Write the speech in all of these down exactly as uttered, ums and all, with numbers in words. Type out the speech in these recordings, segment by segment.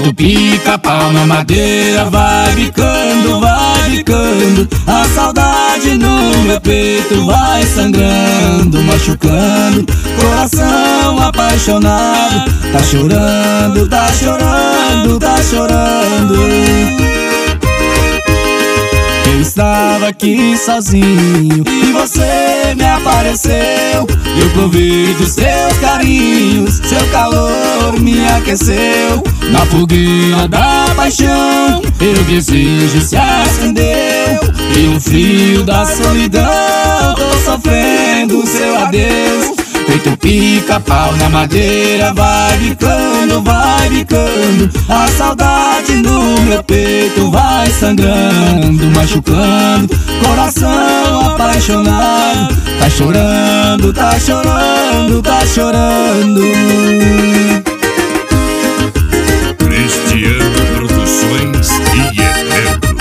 feito pica-pau na madeira. Vai bicando, vai bicando, a saudade no meu peito vai sangrando, machucando, coração apaixonado. Tá chorando, tá chorando, tá chorando. Eu estava aqui sozinho e você me apareceu. Eu provei dos seus carinhos, seu calor me aqueceu. Na fogueira da paixão, meu desejo se acendeu. E o frio da solidão, tô sofrendo seu adeus. Feito pica-pau na madeira, vai bicando, vai bicando, a saudade no meu peito vai sangrando, machucando, coração apaixonado. Tá chorando, tá chorando, tá chorando. Cristiano Produções e Eventos.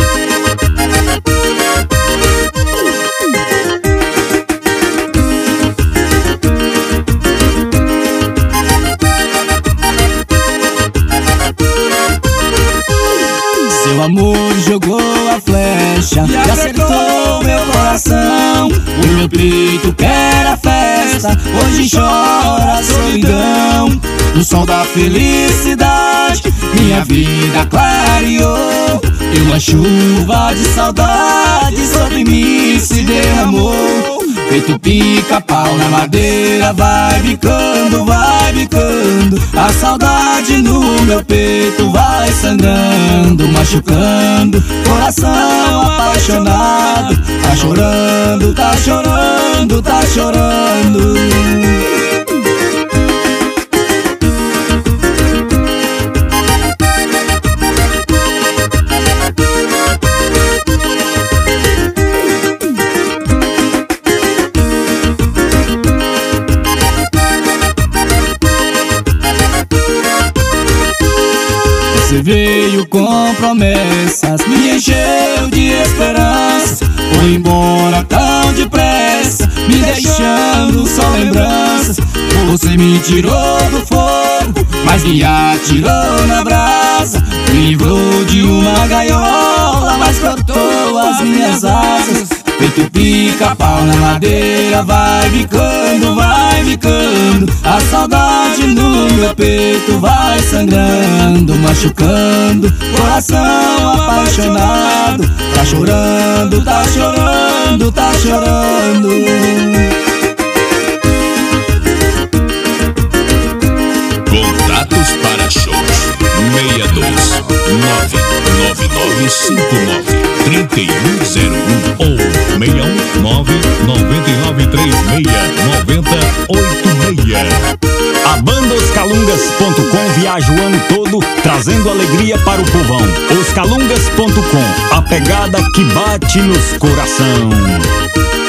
Seu amor jogou a flecha e acertou meu coração. O meu peito quer a festa, hoje chora a solidão. No sol da felicidade, minha vida clareou. E uma chuva de saudade sobre mim se derramou. Feito pica-pau na madeira, vai bicando, vai bicando, a saudade no meu peito vai sangrando, machucando, coração apaixonado. Tá chorando, tá chorando, tá chorando. Você veio com promessas, me encheu de esperança. Foi embora tão depressa, me deixando só lembranças. Você me tirou do fogo, mas me atirou na brasa. Me livrou de uma gaiola, mas cortou as minhas asas. Feito pica-pau na madeira, vai bicando, vai bicando, a saudade no meu peito vai sangrando, machucando, coração apaixonado. Tá chorando, tá chorando, tá chorando. Contatos para shows: seis dois nove nove nove cinco nove três um zero um ou seis um nove nove nove três seis nove zero oito seis. A banda Os Calungas ponto com viaja o ano todo trazendo alegria para o povão. Os Calungas ponto com, a pegada que bate nos coração.